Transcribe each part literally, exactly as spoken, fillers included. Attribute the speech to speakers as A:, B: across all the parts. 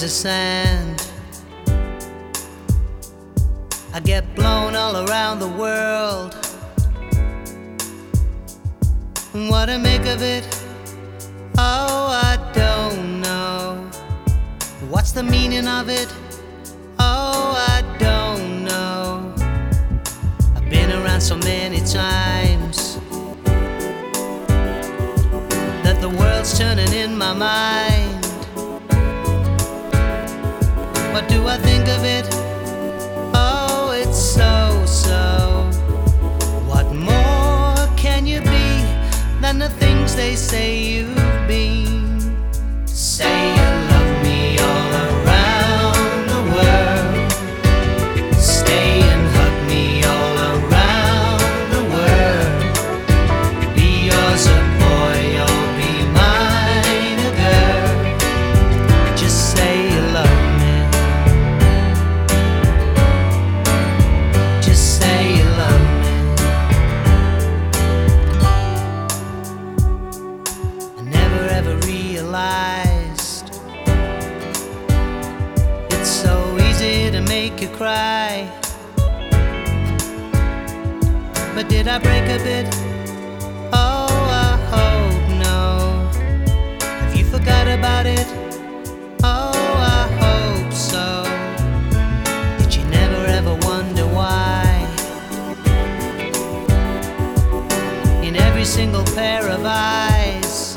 A: grains of sand. I get blown all around the world. And what to make of it? Oh, I don't know. What's the meaning of it? Oh, I don't know. I've been around so many times that the world's turning in my mind. What do I think of it? Oh, it's so, so. What more can you be than the things they say you've been? Say you love me all around the world. Stay and hug me all around the world. Be yours a boy, or be mine a girl. Just say you love me. Just say you love me. I never ever realized it's so easy to make you cry. But did I break a bit? Oh, I hope no. Have you forgot about it? Oh, I hope so. Did you never ever wonder why in every single pair of eyes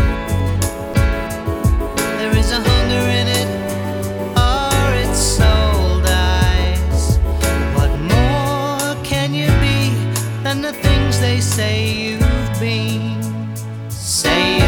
A: there is a hunger in it, or its soul dies? What more can you be than the things they say you've been? Say